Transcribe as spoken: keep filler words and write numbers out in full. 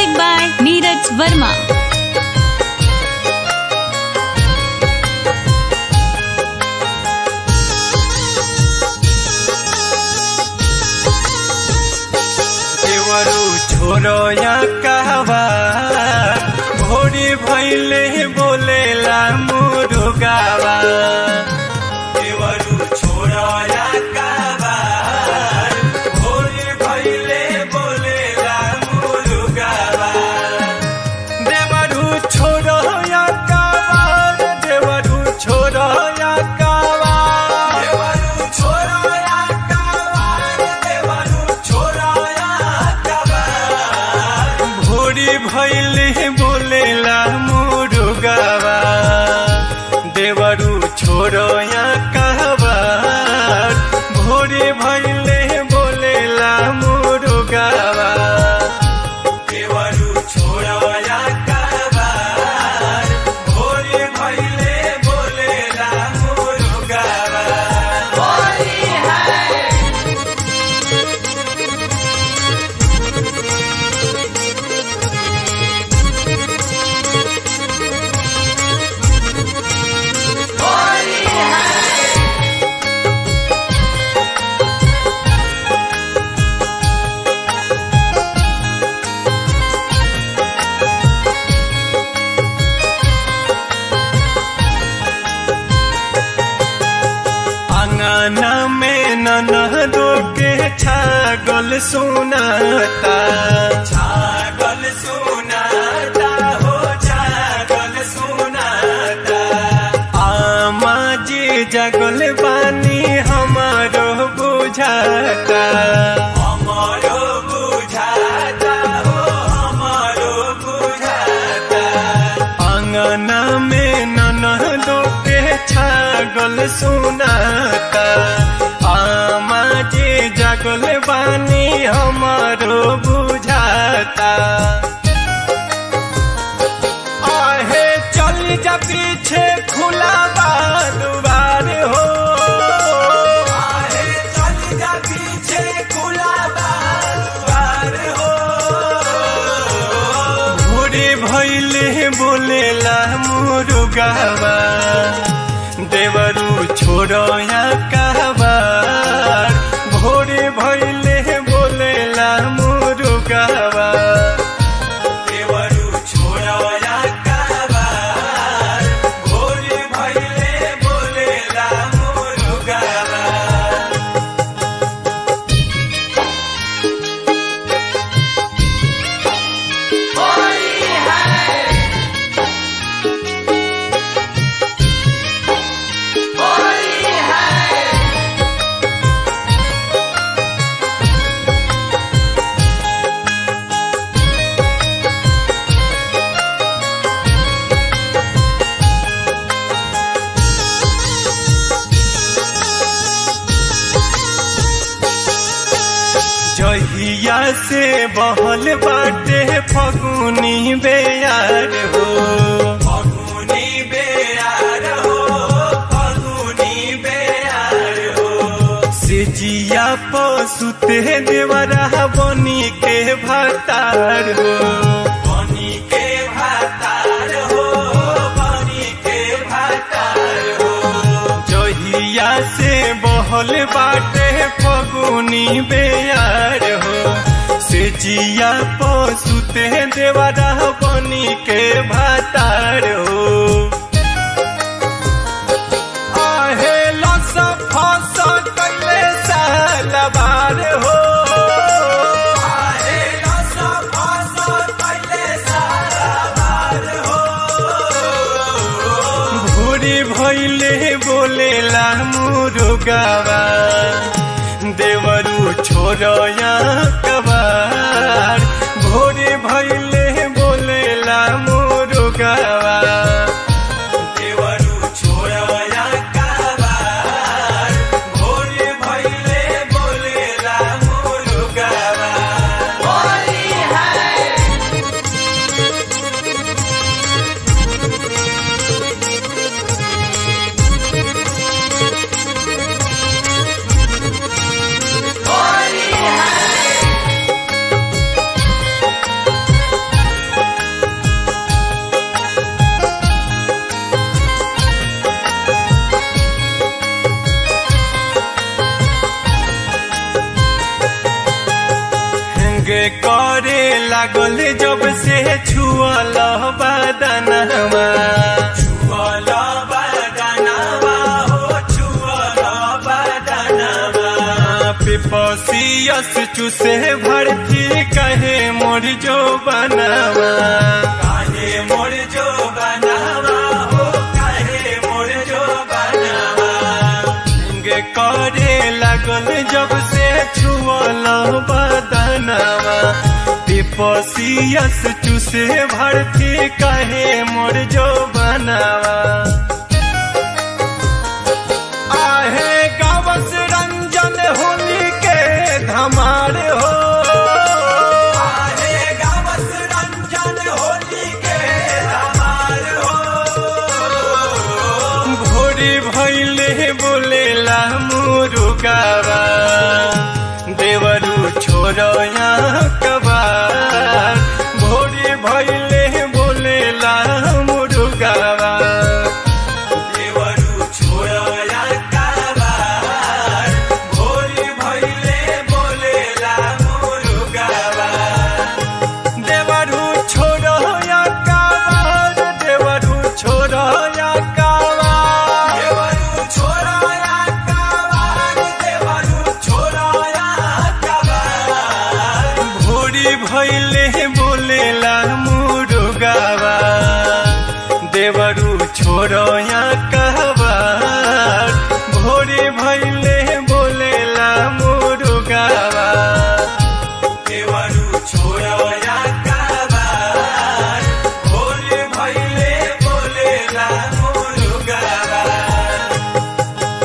Music by Neeraj Verma. छोरो या कहवा भोरी भैले बोलेला मुरुगावा देवरु छोरो या कहवा भोरी भैले बोलेला मुरुगावा देवरु छोरो या कहवा देवरु छोरो या कहवा देवरु छोरो या कहवा देवरु छोरो भैले बोलेला मुरुगावा देवरु छोरो या कहवा भोरी भैले बोलेला मुरुगावा देवरु छोरो या कहवा भोरी भैले बोलेला मुरुगावा होली है। अंगना में ननदो के छागल सुनाता छागल सुनाता हो छागल सुनाता आमा जी जगल बानी हमारो बुझाता हमारो बुझाता हो हमारो बुझाता अंगना में ननदो के छागल सुनाता आमा जी जगल बानी हमारो बुझाता आहे चल जा पीछे खुला बार हो आहे चल जा पीछे खुला बार हो भोरी भैले बोलेला मुरुगावा देवरु छोरो या कहवा भोरी भैले बोलेला मुरुगावा देवरु छोरो या कहवा भोरी भैले बोलेला मुरुगावा होली है। जहिया से बहल बाटे फगुनी बेयार हो फगुनी बेयार हो फगुनी बेयार हो सिजिया पसुते देवरा बनी के भातार हो बनी के भातार हो बनी के भातार हो जहिया से बहल बाटे फगुनी बेयार हो सिजिया पसुते देवरा बनी के भातार हो आहे लस फस कैले सालबार हो आहे लस फस कैले सालबार हो भोरी भैले बोलेला मुरुगावा देवरु छोरो या कबार भोरी भैले बोलेला मुरुगावा देवरु छोरो या कबार भोरी भैले बोलेला मुरुगावा होली है। होली है। गे करे लागल जब से छुअल बदनवा छुअल बदनवा हो छुअल बदनवा पिपसियस चूसे भरती कहे मोर जो बनवा कहे मोर जो बनवा हो कहे मोर जो बनवा गे करे लागल जब से छुअल बदनवा पिपसियस चूसे भरती कहे मोर जो बनवा आहे गावस रंजन होली के धमार हो आहे गावस रंजन होली के धमार हो भोरी भइले बोलेला मुरुगावा देवरू छोड़या कबार भोरी भइले बोलेला मुरुगावा देवरू छोड़या कबार भोरी भइले बोलेला मुरुगावा देवरू छोड़या कबार देवरू छोड़या कबार देवरू छोड़या कबार देवरू छोड़या कबार भोरी भइले बोलेला मुरुगावा देवरू छोड़या